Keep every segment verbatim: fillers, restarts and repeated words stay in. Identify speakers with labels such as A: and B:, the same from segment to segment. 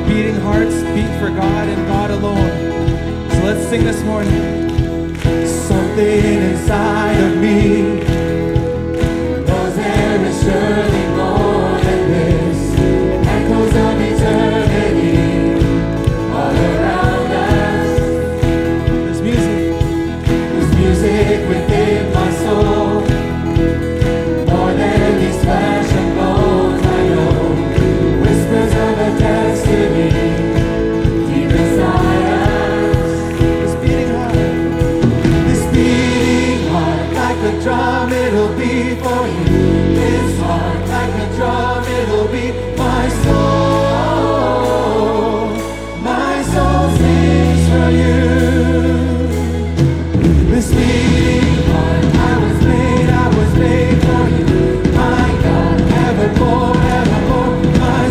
A: beating hearts beat for God and God alone. So let's sing this morning. Something inside of me knows there is surely more than this. Echoes of eternity all around us. There's music. There's music within my soul. More than these flesh and bones I know. Whispers of a destiny deep inside us. This beating heart. This beating heart like a drum it'll be for you. This heart like a drum it'll be my soul. My soul sings for you. This beating heart I was made, I was made for you. My God, evermore, evermore, my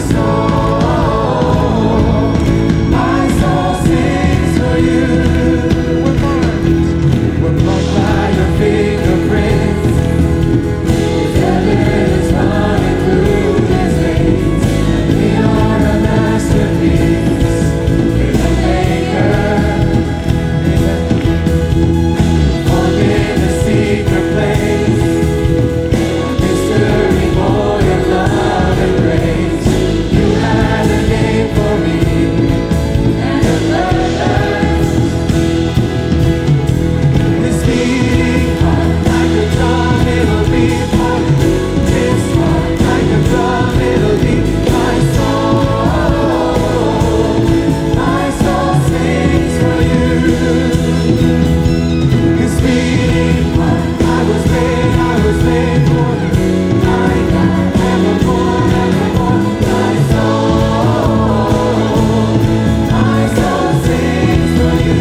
A: soul. My soul sings for you. We're marked, we're marked by your fingerprints. Evidence running through his veins. We are a masterpiece. We're the maker. Amen. Formed in the secret place. Mystery void of love and grace. You had a name for me and a purpose. This beating heart like a drum it'll be for you. This heart like a drum it'll be my soul. My soul sings for you. This beating heart I was made, I was made for you. My God, evermore, evermore, my soul. My soul sings for you.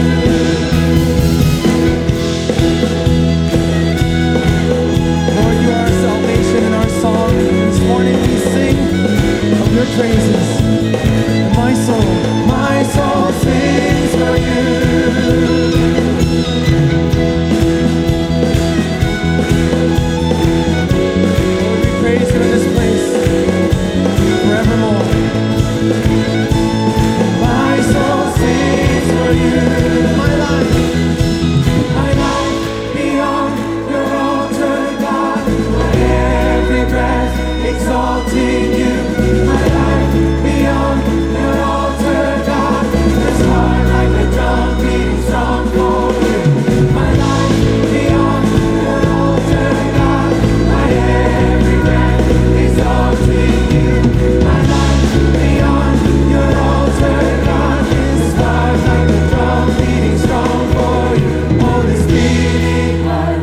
A: Lord, you are our salvation and our song. This morning we sing of your praises. My soul, my soul sings for you. Lord, we praise you in this place forevermore. My soul sings for you. My life, my life beyond your altar, God. My every breath exalting you. My life beyond your altar, God. This heart like a drum beating strong for you. My life beyond your altar, God. My every breath exalting you. My life beyond your altar, God. This heart like a drum beating strong for you. Oh, this beating heart.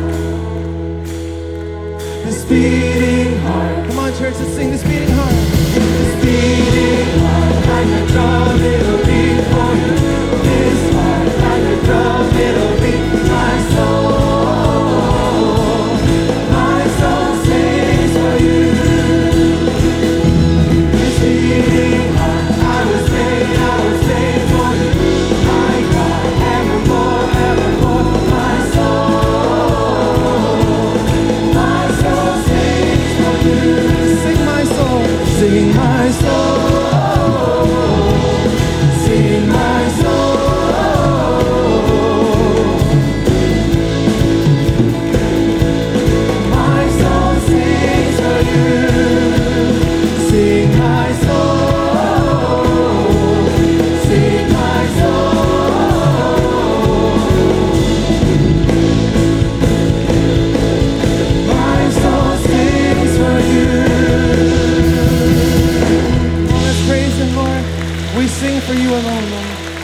A: This beating heart. Come on, church, let's sing this beating heart. This beating heart like a drum it'll be for you. This heart like a drum it'll be my soul. My soul sings for you. This beating heart I was made, I was made for you. My God, evermore, evermore, my soul. My soul sings for you. Sing my soul, sing my soul. Sing my soul. My soul sings for you. Sing my soul. Sing my soul. My soul sings for you. Oh, let's praise him, Lord. We sing for you alone, Lord.